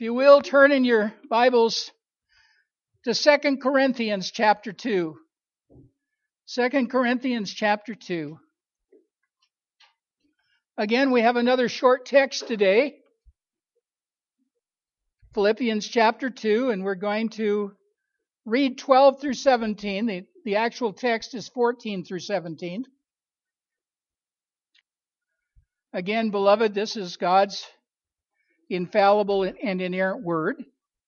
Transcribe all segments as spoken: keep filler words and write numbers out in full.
If you will, turn in your Bibles to Second Corinthians chapter two. Second Corinthians chapter two. Again, we have another short text today. Philippians chapter two, and we're going to read twelve through seventeen. The, the actual text is fourteen through seventeen. Again, beloved, this is God's infallible and inerrant word.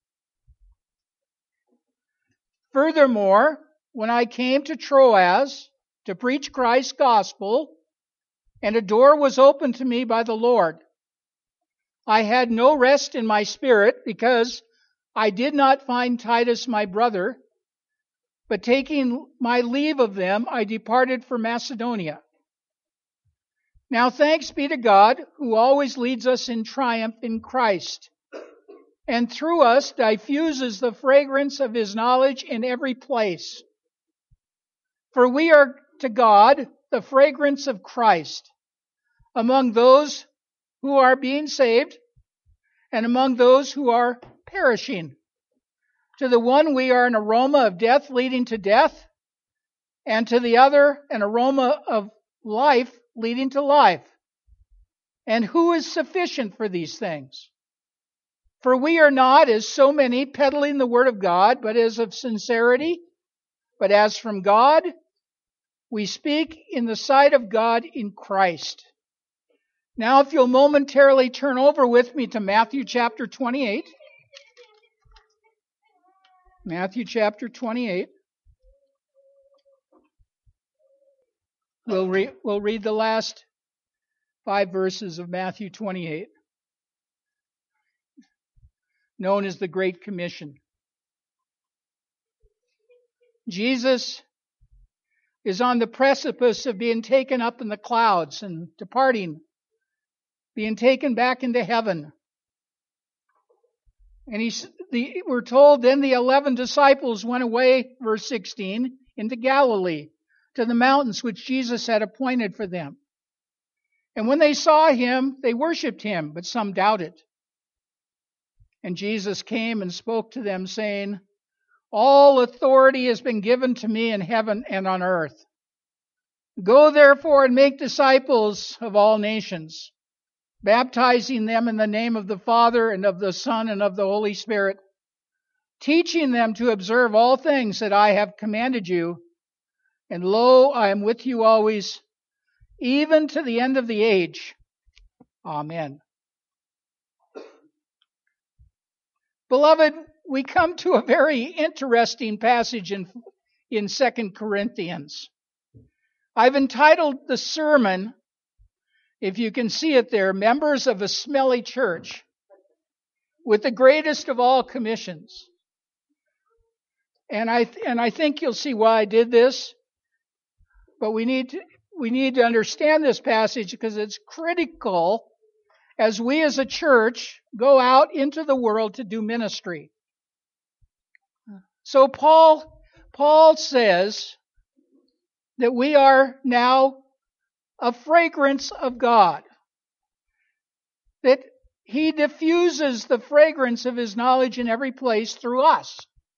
Furthermore, when I came to Troas to preach Christ's gospel, and a door was opened to me by the Lord, I had no rest in my spirit because I did not find Titus my brother, but taking my leave of them, I departed for Macedonia. Now thanks be to God, who always leads us in triumph in Christ, and through us diffuses the fragrance of His knowledge in every place. For we are to God the fragrance of Christ among those who are being saved and among those who are perishing. To the one we are an aroma of death leading to death, and to the other an aroma of life leading to life. And who is sufficient for these things? For we are not, as so many, peddling the word of God, but as of sincerity, but as from God, we speak in the sight of God in Christ. Now, if you'll momentarily turn over with me to Matthew chapter twenty-eight. Matthew chapter twenty-eight. We'll, re- we'll read the last five verses of Matthew twenty-eight, known as the Great Commission. Jesus is on the precipice of being taken up in the clouds and departing, being taken back into heaven. And he's, the, we're told then the eleven disciples went away, verse sixteen, into Galilee, to the mountains which Jesus had appointed for them. And when they saw him, they worshipped him, but some doubted. And Jesus came and spoke to them, saying, All authority has been given to me in heaven and on earth. Go therefore and make disciples of all nations, baptizing them in the name of the Father and of the Son and of the Holy Spirit, teaching them to observe all things that I have commanded you. And lo, I am with you always, even to the end of the age. Amen. Beloved, we come to a very interesting passage in, in Second Corinthians. I've entitled the sermon, if you can see it there, Members of a Smelly Church, with the greatest of all commissions. And I, and I think you'll see why I did this. But we need to, we need to understand this passage because it's critical as we as a church go out into the world to do ministry. So Paul, Paul says that we are now a fragrance of God, that He diffuses the fragrance of His knowledge in every place through us.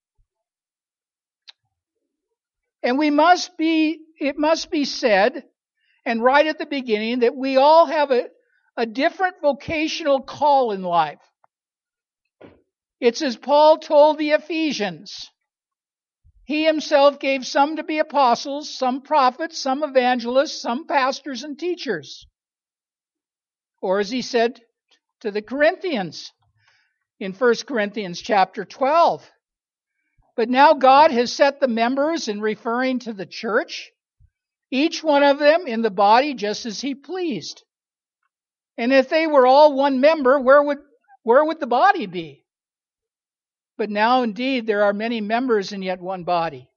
And we must be, it must be said, and right at the beginning, that we all have a, a different vocational call in life. It's as Paul told the Ephesians. He himself gave some to be apostles, some prophets, some evangelists, some pastors and teachers. Or as he said to the Corinthians in First Corinthians chapter twelve. But now God has set the members, in referring to the church, each one of them in the body just as He pleased. And if they were all one member, where would, where would the body be? But now indeed there are many members in yet one body.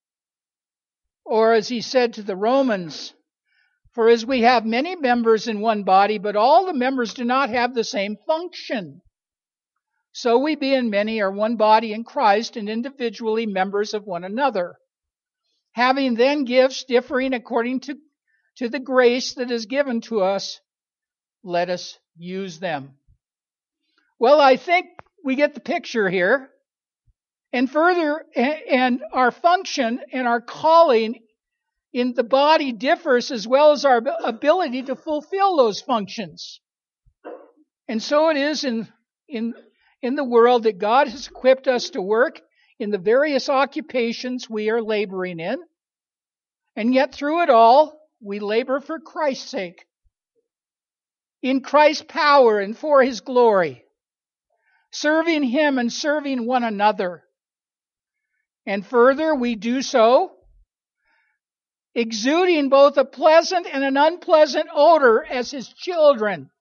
Or as he said to the Romans, For as we have many members in one body, but all the members do not have the same function, so we being many are one body in Christ and individually members of one another. Having then gifts differing according to, to the grace that is given to us, let us use them. Well, I think we get the picture here. And further, and our function and our calling in the body differs as well as our ability to fulfill those functions. And so it is in, in, in the world that God has equipped us to work in the various occupations we are laboring in. And yet through it all, we labor for Christ's sake, in Christ's power and for His glory, serving Him and serving one another. And further, we do so exuding both a pleasant and an unpleasant odor as His children.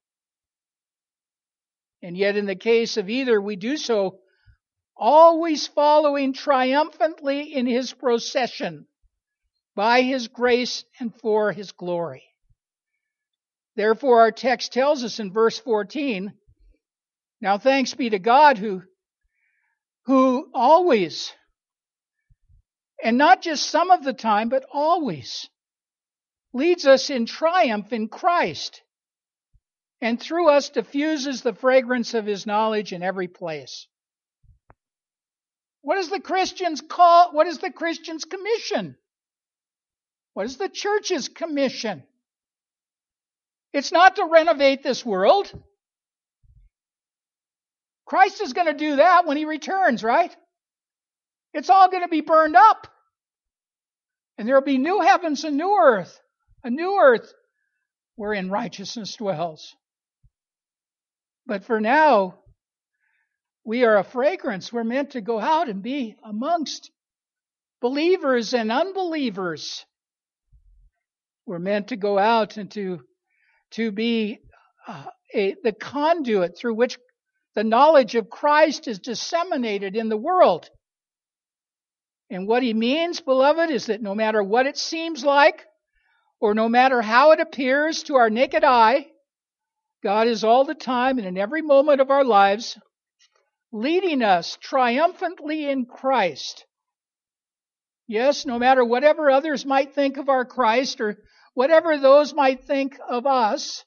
And yet in the case of either, we do so always following triumphantly in His procession by His grace and for His glory. Therefore, our text tells us in verse fourteen, now thanks be to God who, who always, and not just some of the time, but always, leads us in triumph in Christ, and through us diffuses the fragrance of His knowledge in every place. What is the Christian's call? What is the Christian's commission? What is the church's commission? It's not to renovate this world. Christ is going to do that when He returns, right? It's all going to be burned up. And there will be new heavens and new earth, a new earth wherein righteousness dwells. But for now, we are a fragrance. We're meant to go out and be amongst believers and unbelievers. We're meant to go out and to, to be uh, a, the conduit through which the knowledge of Christ is disseminated in the world. And what He means, beloved, is that no matter what it seems like, or no matter how it appears to our naked eye, God is all the time and in every moment of our lives leading us triumphantly in Christ. Yes, no matter whatever others might think of our Christ or whatever those might think of us,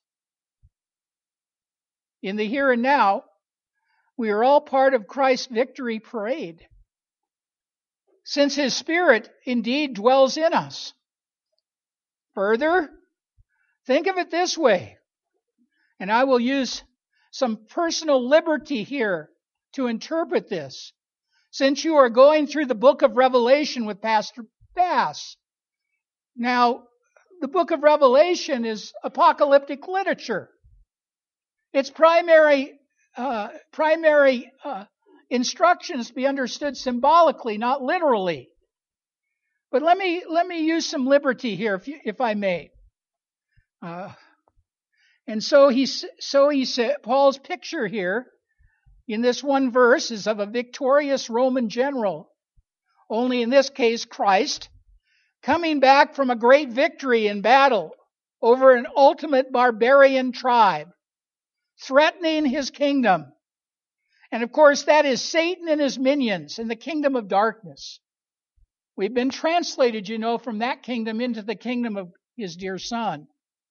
in the here and now, we are all part of Christ's victory parade, since His Spirit indeed dwells in us. Further, think of it this way, and I will use some personal liberty here to interpret this, since you are going through the book of Revelation with Pastor Bass. Now, the book of Revelation is apocalyptic literature. Its primary uh, primary uh, instructions be understood symbolically, not literally. But let me let me use some liberty here, if you, if I may. Uh, and so he so he said Paul's picture here in this one verse is of a victorious Roman general, only in this case Christ, coming back from a great victory in battle over an ultimate barbarian tribe, threatening his kingdom. And of course, that is Satan and his minions in the kingdom of darkness. We've been translated, you know, from that kingdom into the kingdom of His dear Son.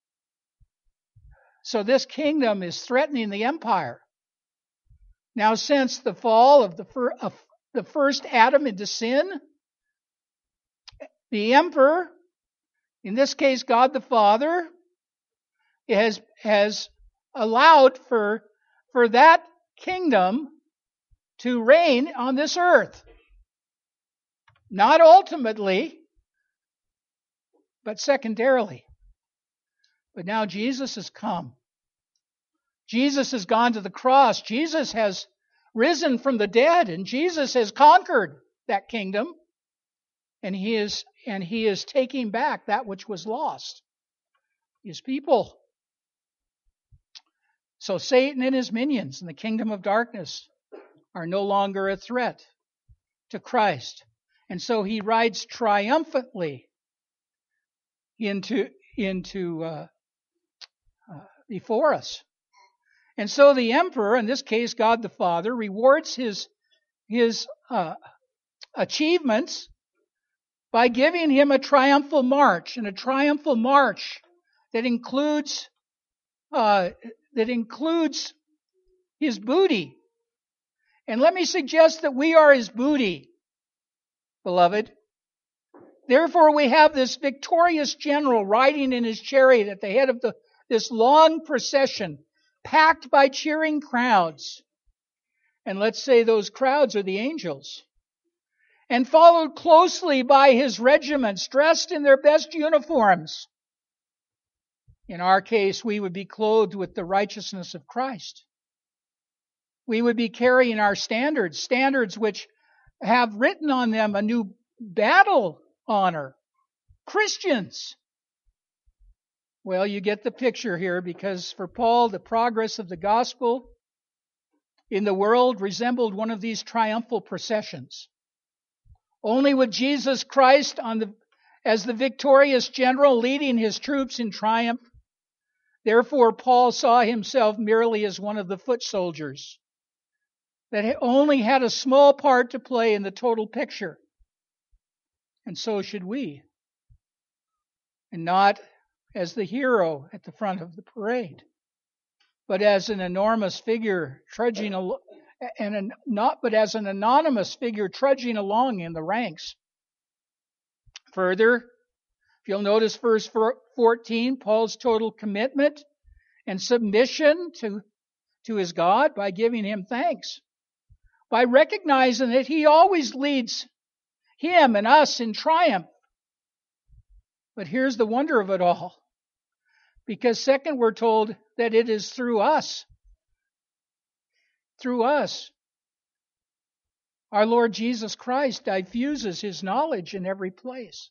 So this kingdom is threatening the empire. Now, since the fall of the, fir- of the first Adam into sin, the emperor, in this case God the Father, has, has allowed for, for that kingdom to reign on this earth. Not ultimately, but secondarily. But now Jesus has come. Jesus has gone to the cross. Jesus has risen from the dead, and Jesus has conquered that kingdom. And he is and he is taking back that which was lost, His people. So Satan and his minions in the kingdom of darkness are no longer a threat to Christ. And so He rides triumphantly into, into uh, uh, before us. And so the emperor, in this case God the Father, rewards his, his uh, achievements by giving him a triumphal march, and a triumphal march that includes uh, that includes his booty. And let me suggest that we are his booty, beloved. Therefore, we have this victorious general riding in his chariot at the head of the, this long procession, packed by cheering crowds. And let's say those crowds are the angels. And followed closely by his regiments, dressed in their best uniforms. In our case, we would be clothed with the righteousness of Christ. We would be carrying our standards, standards which have written on them a new battle honor. Christians. Well, you get the picture here, because for Paul, the progress of the gospel in the world resembled one of these triumphal processions. Only with Jesus Christ on the, as the victorious general leading his troops in triumph. Therefore, Paul saw himself merely as one of the foot soldiers that only had a small part to play in the total picture. And so should we. And not as the hero at the front of the parade, but as an enormous figure trudging along, and an, not, but as an anonymous figure trudging along in the ranks. Further, if you'll notice verse fourteen, Paul's total commitment and submission to, to his God by giving him thanks, by recognizing that he always leads him and us in triumph. But here's the wonder of it all. Because second, we're told that it is through us. Through us. Our Lord Jesus Christ diffuses his knowledge in every place.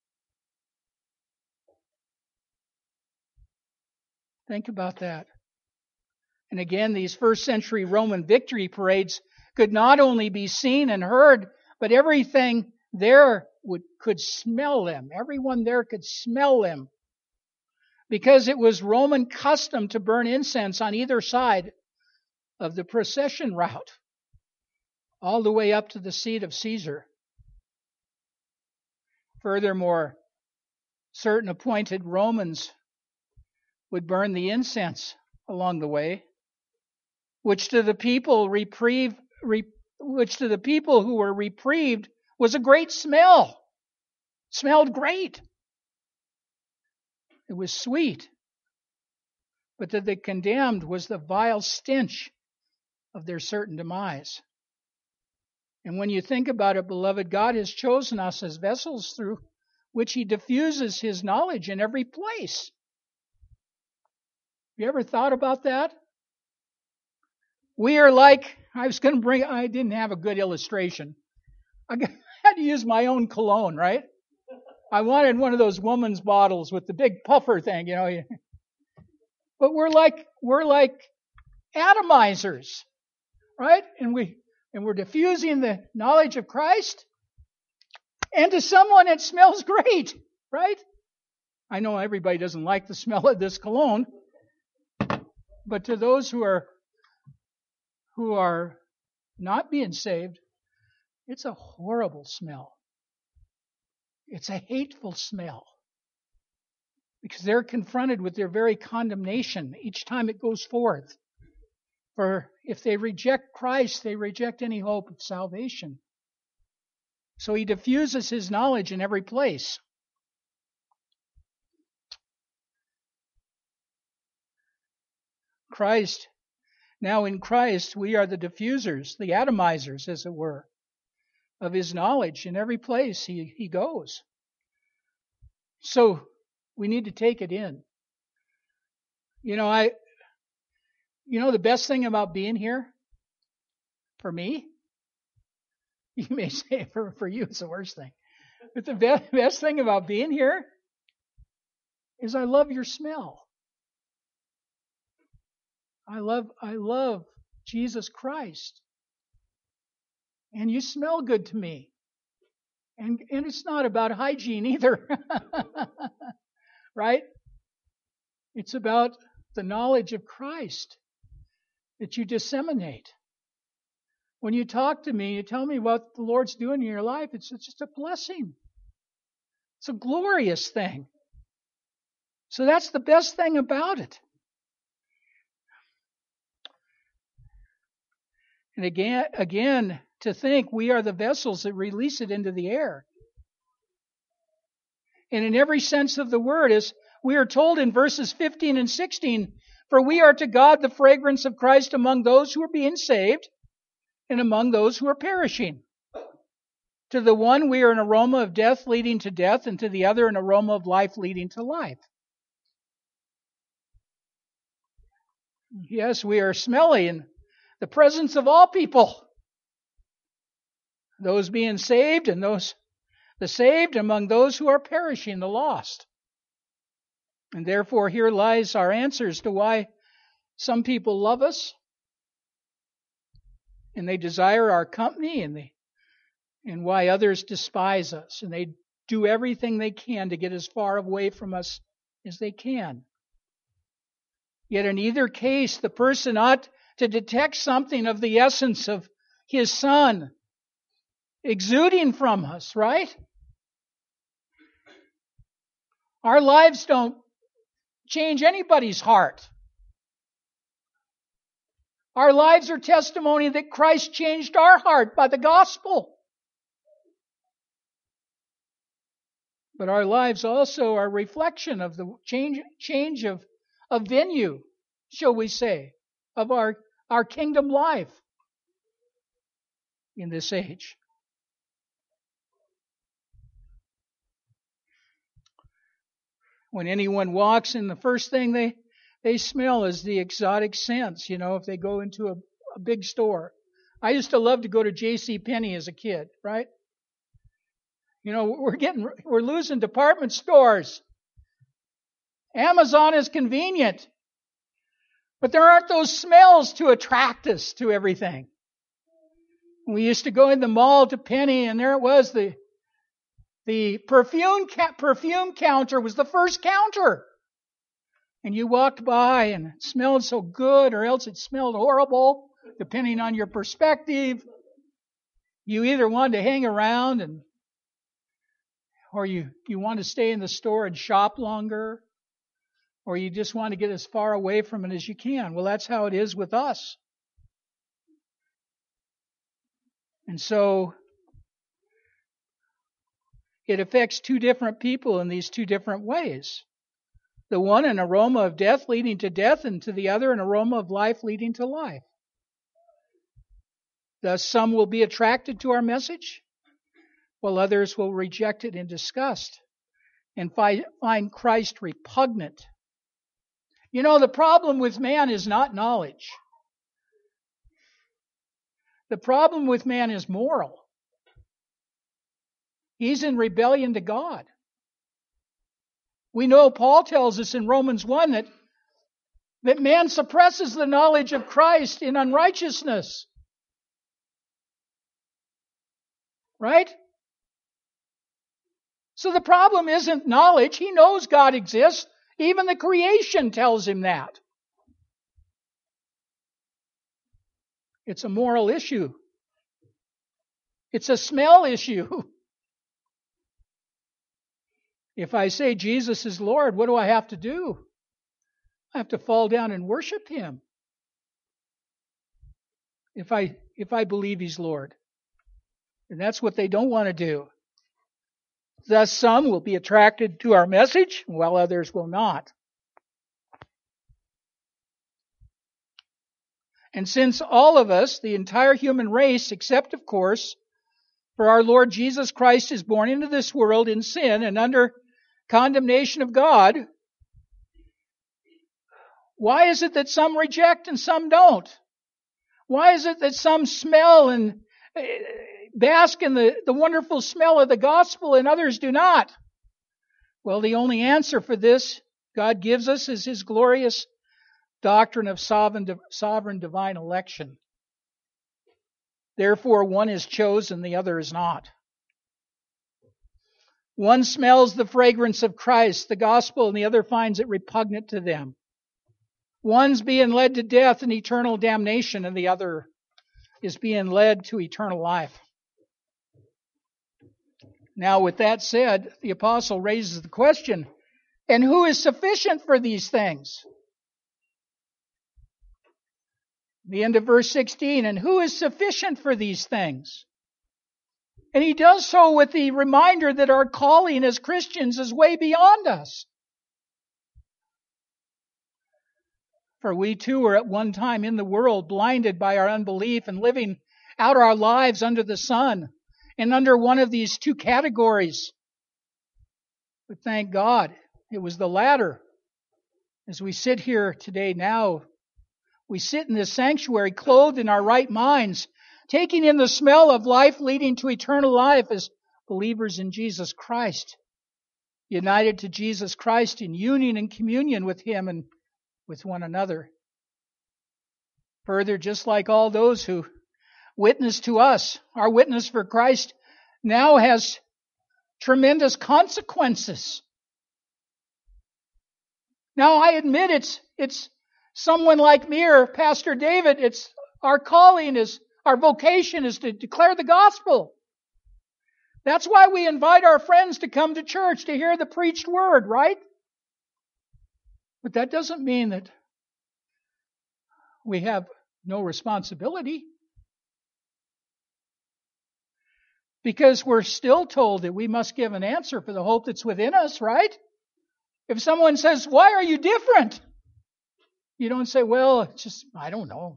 Think about that. And again, these first century Roman victory parades could not only be seen and heard, but everything there would, could smell them. Everyone there could smell them. Because it was Roman custom to burn incense on either side of the procession route, all the way up to the seat of Caesar. Furthermore, certain appointed Romans would burn the incense along the way, which to the people reprieve, re, which to the people who were reprieved was a great smell. It smelled great. It was sweet. But to the condemned was the vile stench of their certain demise. And when you think about it, beloved, God has chosen us as vessels through which he diffuses his knowledge in every place. You ever thought about that? We are like, I was going to bring, I didn't have a good illustration. I had to use my own cologne, right? I wanted one of those woman's bottles with the big puffer thing, you know. But we're like, we're like atomizers, right? And we, and we're diffusing the knowledge of Christ. And to someone it smells great, right? I know everybody doesn't like the smell of this cologne. But to those who are, who are not being saved, it's a horrible smell. It's a hateful smell. Because they're confronted with their very condemnation each time it goes forth. For if they reject Christ, they reject any hope of salvation. So he diffuses his knowledge in every place. Christ, now in Christ, we are the diffusers, the atomizers, as it were, of his knowledge in every place he, he goes. So we need to take it in. You know, I, you know, the best thing about being here, for me, you may say for, for you it's the worst thing, but the be- best thing about being here is I love your smell. I love, I love Jesus Christ. And you smell good to me. And, and it's not about hygiene either. Right? It's about the knowledge of Christ that you disseminate. When you talk to me, you tell me what the Lord's doing in your life, it's, it's just a blessing. It's a glorious thing. So that's the best thing about it. And again, again, to think we are the vessels that release it into the air. And in every sense of the word, as we are told in verses fifteen and sixteen, for we are to God the fragrance of Christ among those who are being saved and among those who are perishing. To the one we are an aroma of death leading to death, and to the other an aroma of life leading to life. Yes, we are smelly in the presence of all people. Those being saved and those the saved among those who are perishing, the lost. And therefore here lies our answers to why some people love us and they desire our company, and they and why others despise us, and they do everything they can to get as far away from us as they can. Yet in either case, the person ought to detect something of the essence of his Son exuding from us, right? Our lives don't change anybody's heart. Our lives are testimony that Christ changed our heart by the gospel. But our lives also are a reflection of the change, change of, of venue, shall we say, of our, our kingdom life in this age. When anyone walks in, the first thing they, they smell is the exotic scents, you know, if they go into a, a big store. I used to love to go to J C Penney as a kid, right? You know, we're getting, we're losing department stores. Amazon is convenient. But there aren't those smells to attract us to everything. We used to go in the mall to Penny, and there it was, the the perfume perfume counter was the first counter. And you walked by and it smelled so good, or else it smelled horrible, depending on your perspective. You either wanted to hang around and or you, you want to stay in the store and shop longer, or you just want to get as far away from it as you can. Well, that's how it is with us. And so it affects two different people in these two different ways. The one, an aroma of death leading to death, and to the other, an aroma of life leading to life. Thus, some will be attracted to our message, while others will reject it in disgust and find Christ repugnant. You know, the problem with man is not knowledge. The problem with man is moral. He's in rebellion to God. We know Paul tells us in Romans one that, that man suppresses the knowledge of Christ in unrighteousness. Right? So the problem isn't knowledge. He knows God exists. Even the creation tells him that. It's a moral issue. It's a smell issue. If I say Jesus is Lord, what do I have to do? I have to fall down and worship Him. If I, if I believe He's Lord. And that's what they don't want to do. Thus, some will be attracted to our message, while others will not. And since all of us, the entire human race, except, of course, for our Lord Jesus Christ is born into this world in sin and under condemnation of God, why is it that some reject and some don't? Why is it that some smell and bask in the, the wonderful smell of the gospel and others do not? Well, the only answer for this God gives us is His glorious doctrine of sovereign, sovereign divine election. Therefore, one is chosen, the other is not. One smells the fragrance of Christ, the gospel, and the other finds it repugnant to them. One's being led to death and eternal damnation, and the other is being led to eternal life. Now, with that said, the apostle raises the question, and who is sufficient for these things? The end of verse sixteen, and who is sufficient for these things? And he does so with the reminder that our calling as Christians is way beyond us. For we too were at one time in the world, blinded by our unbelief and living out our lives under the sun and under one of these two categories. But thank God, it was the latter. As we sit here today now, we sit in this sanctuary clothed in our right minds, taking in the smell of life leading to eternal life as believers in Jesus Christ, united to Jesus Christ in union and communion with Him and with one another. Further, just like all those who witness to us, our witness for Christ now has tremendous consequences. Now, I admit it's it's someone like me or Pastor David. It's our calling is our vocation is to declare the gospel. That's why we invite our friends to come to church to hear the preached word, right? But that doesn't mean that we have no responsibility. Because we're still told that we must give an answer for the hope that's within us, right? If someone says, why are you different? You don't say, well, it's just, I don't know.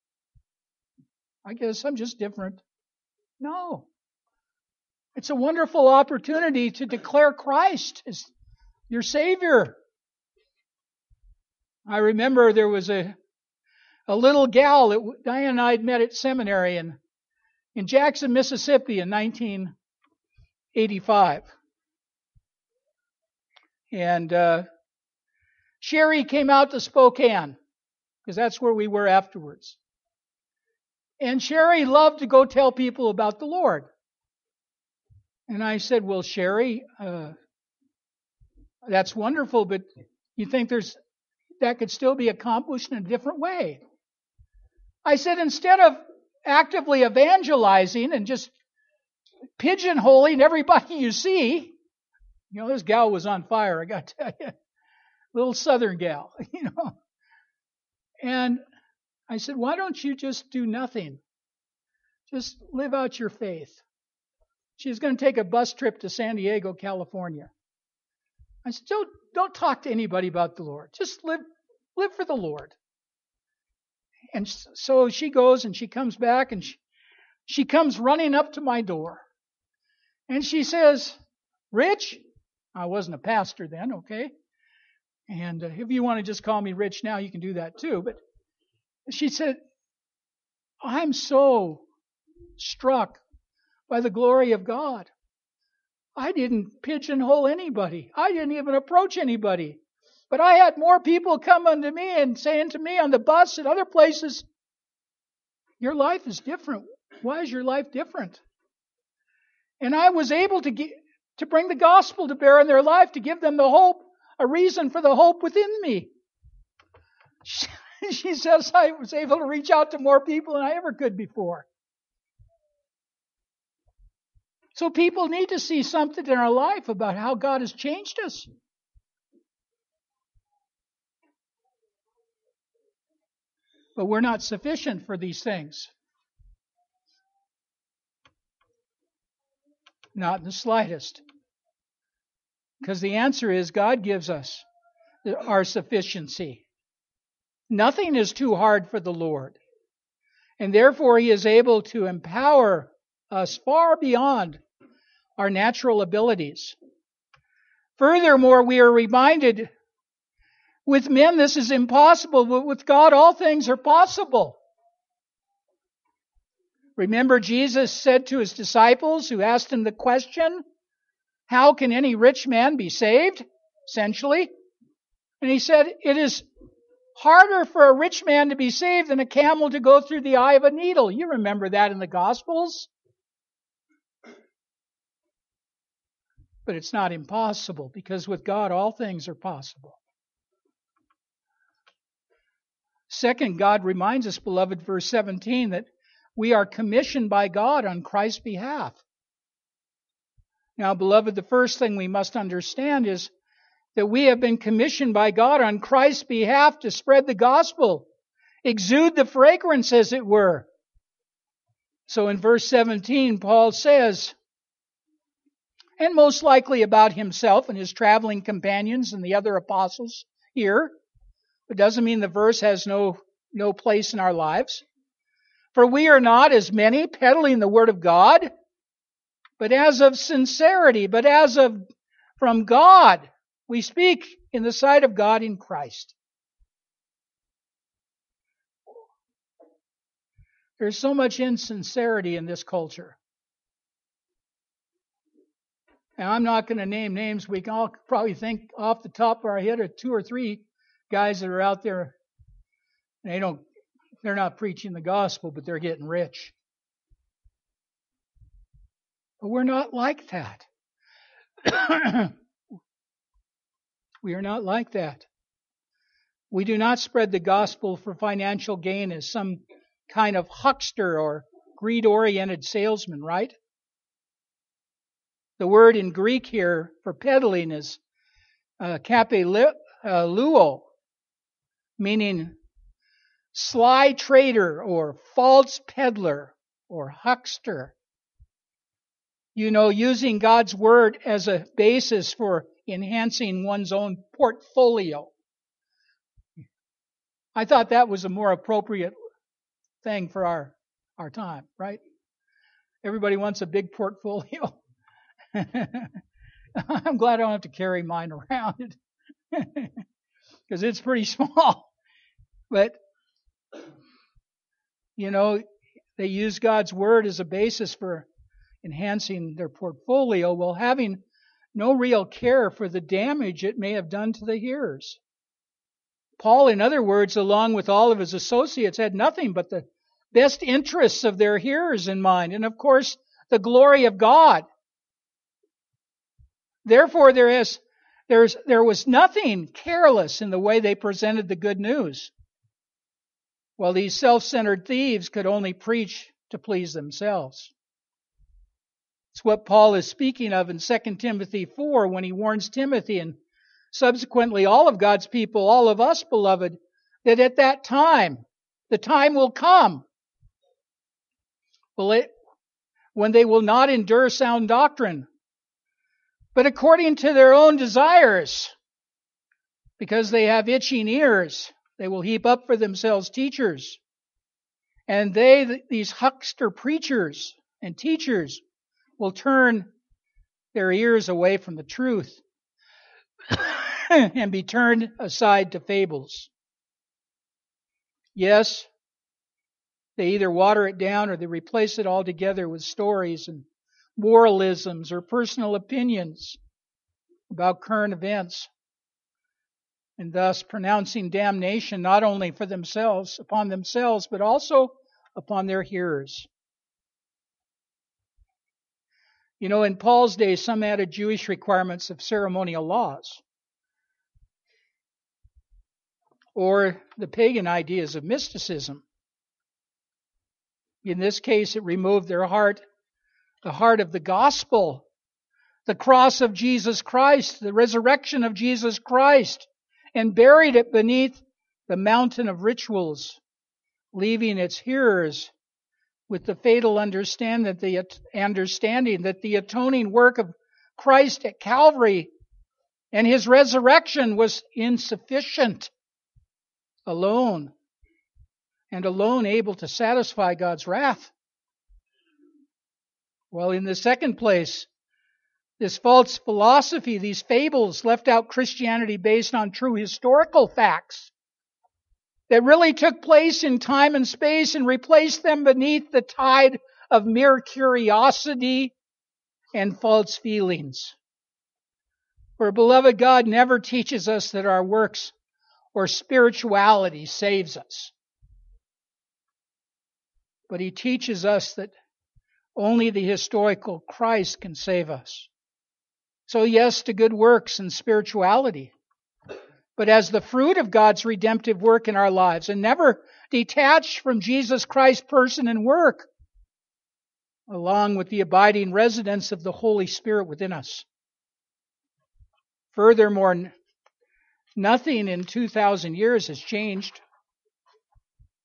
I guess I'm just different. No. It's a wonderful opportunity to declare Christ as your Savior. I remember there was a a little gal that Diane and I had met at seminary in, in Jackson, Mississippi in nineteen eighty-five. And uh, Sherry came out to Spokane, because that's where we were afterwards. And Sherry loved to go tell people about the Lord. And I said, well, Sherry, uh, that's wonderful, but you think there's that could still be accomplished in a different way? I said, instead of actively evangelizing and just pigeonholing everybody you see, you know, this gal was on fire, I got to tell you. Little southern gal, you know. And I said, why don't you just do nothing? Just live out your faith. She was going to take a bus trip to San Diego, California. I said, don't, don't talk to anybody about the Lord. Just live, live for the Lord. And so she goes and she comes back and she, she comes running up to my door. And she says, Rich, I wasn't a pastor then, okay? And uh, if you want to just call me Rich now, you can do that too. But she said, I'm so struck by the glory of God. I didn't pigeonhole anybody. I didn't even approach anybody. But I had more people come unto me and saying to me on the bus and other places, your life is different. Why is your life different? And I was able to get, to bring the gospel to bear in their life, to give them the hope, a reason for the hope within me. She, she says I was able to reach out to more people than I ever could before. So people need to see something in our life about how God has changed us. But we're not sufficient for these things. Not in the slightest. Because the answer is God gives us our sufficiency. Nothing is too hard for the Lord. And therefore He is able to empower us far beyond our natural abilities. Furthermore, we are reminded, with men this is impossible, but with God all things are possible. Remember, Jesus said to His disciples who asked Him the question, how can any rich man be saved? Essentially. And He said, it is harder for a rich man to be saved than a camel to go through the eye of a needle. You remember that in the Gospels. But it's not impossible, because with God all things are possible. Second, God reminds us, beloved, verse seventeen, that we are commissioned by God on Christ's behalf. Now, beloved, the first thing we must understand is that we have been commissioned by God on Christ's behalf to spread the gospel exude the fragrance, as it were. So in verse seventeen, Paul says, and most likely about himself and his traveling companions and the other apostles here. It doesn't mean the verse has no, no place in our lives. For we are not as many peddling the word of God, but as of sincerity, but as of from God, we speak in the sight of God in Christ. There's so much insincerity in this culture. Now, I'm not going to name names. We can all probably think off the top of our head of two or three guys that are out there. They don't, they're not preaching the gospel, but they're getting rich. But we're not like that. We are not like that. We do not spread the gospel for financial gain as some kind of huckster or greed-oriented salesman, right? The word in Greek here for peddling is uh, kapeluo, meaning sly trader or false peddler or huckster. You know, using God's word as a basis for enhancing one's own portfolio. I thought that was a more appropriate thing for our, our time, right? Everybody wants a big portfolio. I'm glad I don't have to carry mine around because it's pretty small. But, you know, they use God's word as a basis for enhancing their portfolio while having no real care for the damage it may have done to the hearers. Paul, in other words, along with all of his associates, had nothing but the best interests of their hearers in mind, and of course, the glory of God. Therefore, there is, there's, there was nothing careless in the way they presented the good news. While these self-centered thieves could only preach to please themselves. It's what Paul is speaking of in Second Timothy four when he warns Timothy and subsequently all of God's people, all of us, beloved, that at that time, the time will come will it, when they will not endure sound doctrine, but according to their own desires, because they have itching ears, they will heap up for themselves teachers. And they, these huckster preachers and teachers, will turn their ears away from the truth and be turned aside to fables. Yes, they either water it down or they replace it altogether with stories and moralisms or personal opinions about current events, and thus pronouncing damnation not only for themselves, upon themselves, but also upon their hearers. You know, in Paul's day, some added Jewish requirements of ceremonial laws, or the pagan ideas of mysticism. In this case, it removed their heart, the heart of the gospel, the cross of Jesus Christ, the resurrection of Jesus Christ, and buried it beneath the mountain of rituals, leaving its hearers with the fatal understand that the understanding that the atoning work of Christ at Calvary and His resurrection was insufficient alone, and alone able to satisfy God's wrath. Well, in the second place, this false philosophy, these fables, left out Christianity based on true historical facts that really took place in time and space and replaced them beneath the tide of mere curiosity and false feelings. For, beloved, God never teaches us that our works or spirituality saves us. But He teaches us that only the historical Christ can save us. So yes, to good works and spirituality, but as the fruit of God's redemptive work in our lives, and never detached from Jesus Christ's person and work, along with the abiding residence of the Holy Spirit within us. Furthermore, nothing in two thousand years has changed.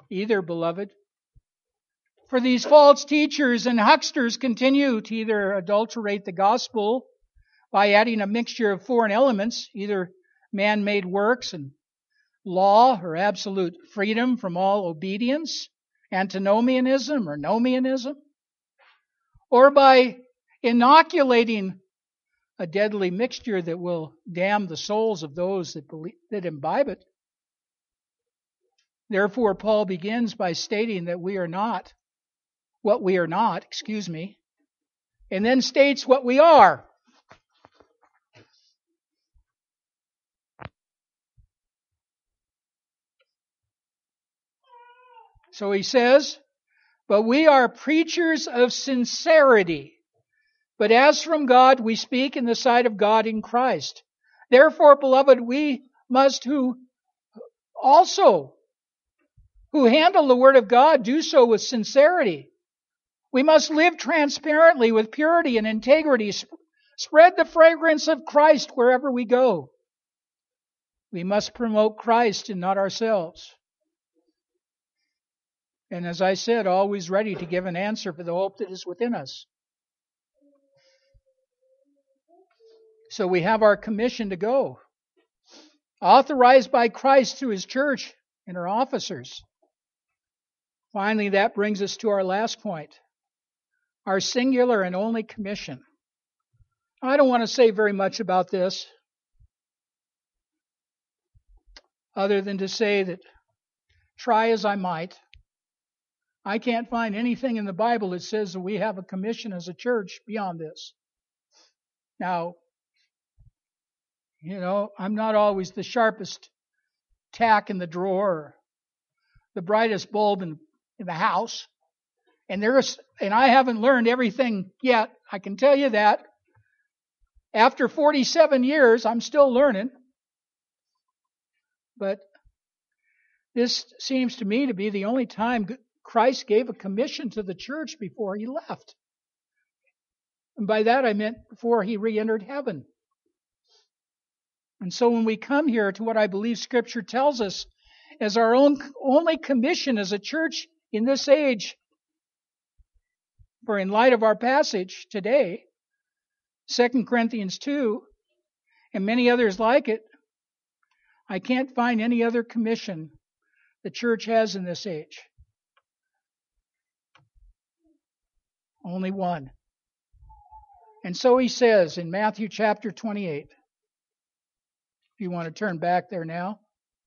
either, beloved. For these false teachers and hucksters continue to either adulterate the gospel by adding a mixture of foreign elements, either man-made works and law or absolute freedom from all obedience, antinomianism or nomianism, or by inoculating a deadly mixture that will damn the souls of those that believe, that imbibe it. Therefore, Paul begins by stating that we are not what we are not, excuse me, and then states what we are. So he says, but we are preachers of sincerity. But as from God, we speak in the sight of God in Christ. Therefore, beloved, we must who also, who handle the word of God, do so with sincerity. We must live transparently with purity and integrity. Spread the fragrance of Christ wherever we go. We must promote Christ and not ourselves. And as I said, always ready to give an answer for the hope that is within us. So we have our commission to go, authorized by Christ through His church and our officers. Finally, that brings us to our last point, our singular and only commission. I don't want to say very much about this, other than to say that, try as I might, I can't find anything in the Bible that says that we have a commission as a church beyond this. Now, you know, I'm not always the sharpest tack in the drawer, or the brightest bulb in, in the house, and there's, and I haven't learned everything yet. I can tell you that. After forty-seven years, I'm still learning. But this seems to me to be the only time Christ gave a commission to the church before He left. And by that I meant before He re-entered heaven. And so when we come here to what I believe Scripture tells us as our own only commission as a church in this age, for in light of our passage today, Second Corinthians two, and many others like it, I can't find any other commission the church has in this age. Only one. And so he says in Matthew chapter twenty-eight, if you want to turn back there now,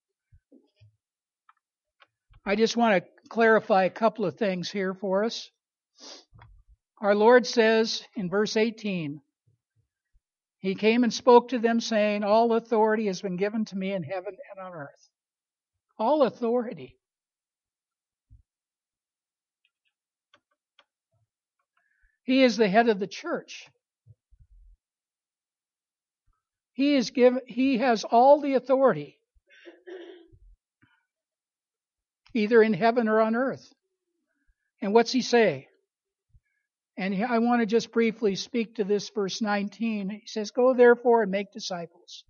I just want to clarify a couple of things here for us. Our Lord says in verse eighteen, He came and spoke to them saying, all authority has been given to me in heaven and on earth. All authority. He is the head of the church. He is given, He has all the authority, either in heaven or on earth. And what's He say? And I want to just briefly speak to this verse nineteen. He says, go therefore and make disciples.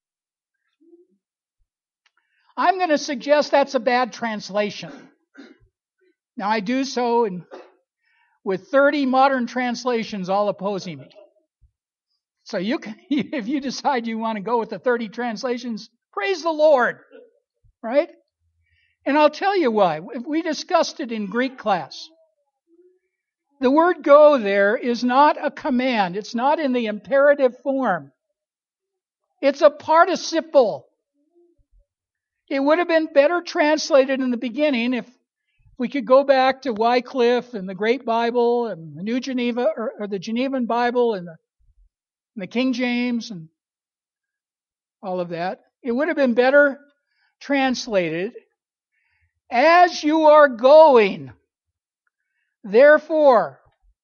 I'm going to suggest that's a bad translation. Now I do so in, with thirty modern translations all opposing me. So you can, if you decide you want to go with the thirty translations, praise the Lord, right? And I'll tell you why. We discussed it in Greek class. The word go there is not a command. It's not in the imperative form. It's a participle. It would have been better translated in the beginning if we could go back to Wycliffe and the Great Bible and the New Geneva, or, or the Genevan Bible and the, and the King James and all of that. It would have been better translated, as you are going. Therefore,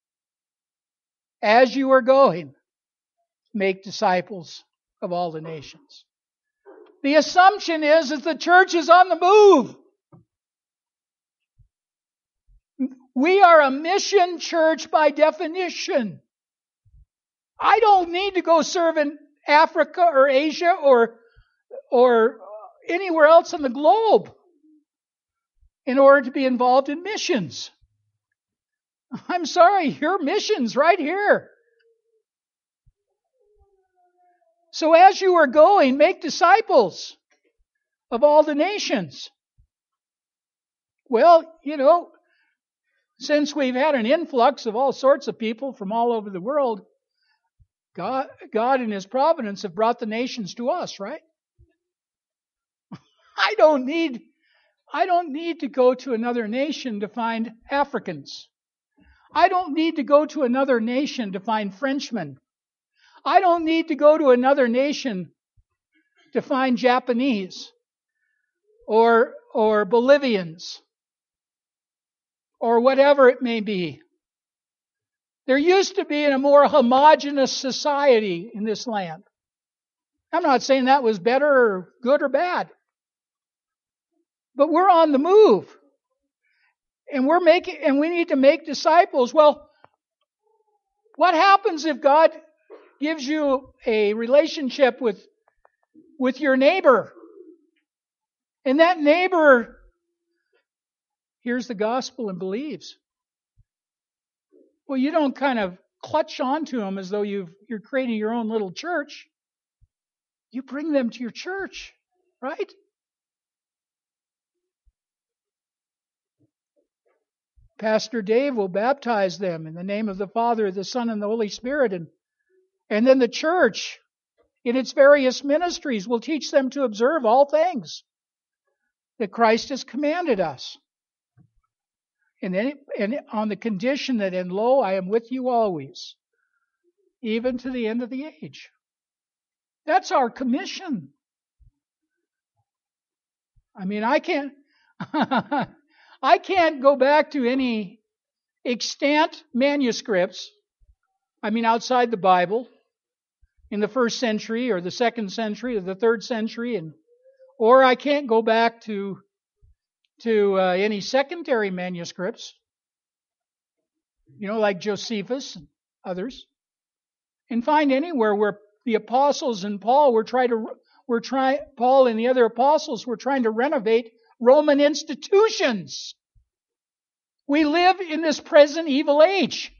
as you are going, make disciples of all the nations. The assumption is that the church is on the move. We are a mission church by definition. I don't need to go serve in Africa or Asia or, or anywhere else in the globe. in order to be involved in missions. I'm sorry, your mission's right here. So as you are going, make disciples of all the nations. Well, you know, since we've had an influx of all sorts of people from all over the world, God, God in His providence have brought the nations to us, right? I don't need, I don't need to go to another nation to find Africans. I don't need to go to another nation to find Frenchmen. I don't need to go to another nation to find Japanese or, or Bolivians or whatever it may be. There used to be a more homogeneous society in this land. I'm not saying that was better or good or bad. But we're on the move. And we're making, and we need to make disciples. Well, what happens if God gives you a relationship with, with your neighbor? And that neighbor hears the gospel and believes. Well, you don't kind of clutch onto them as though you've, you're creating your own little church. You bring them to your church, right? Pastor Dave will baptize them in the name of the Father, the Son, and the Holy Spirit. And, and then the church, in its various ministries, will teach them to observe all things that Christ has commanded us. And, then, and on the condition that, and lo, I am with you always, even to the end of the age. That's our commission. I mean, I can't, I can't go back to any extant manuscripts, I mean, outside the Bible, in the first century or the second century or the third century, and or I can't go back to to uh, any secondary manuscripts, you know, like Josephus and others, and find anywhere where the apostles and Paul were trying to were trying Paul and the other apostles were trying to renovate Roman institutions. We live in this present evil age.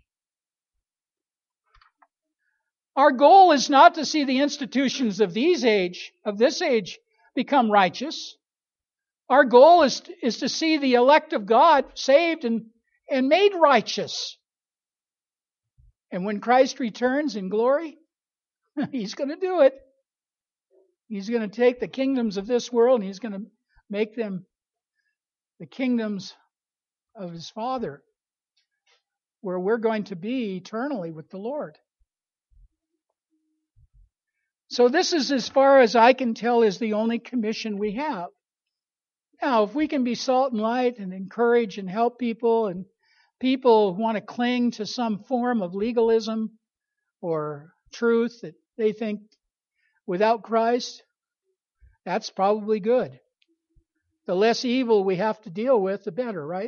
Our goal is not to see the institutions of these age, of this age, become righteous. Our goal is, is to see the elect of God saved and, and made righteous. And when Christ returns in glory, He's going to do it. He's going to take the kingdoms of this world and He's going to make them the kingdoms of His Father, where we're going to be eternally with the Lord. So this is, as far as I can tell, is the only commission we have. Now, if we can be salt and light and encourage and help people, and people want to cling to some form of legalism or truth that they think without Christ, that's probably good. The less evil we have to deal with, the better, right?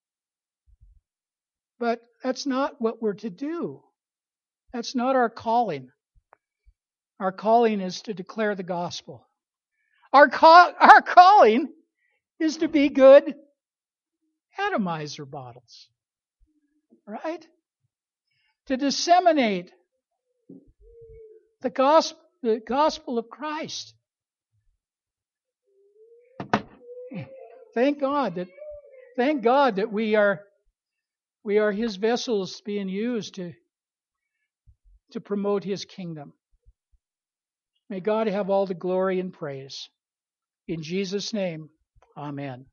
But that's not what we're to do. That's not our calling. Our calling is to declare the gospel. Our, call, our calling is to be good atomizer bottles, right? To disseminate the gospel, the gospel of Christ. Thank God that, thank God that we are, we are His vessels being used to, to promote His kingdom. May God have all the glory and praise. In Jesus' name, amen.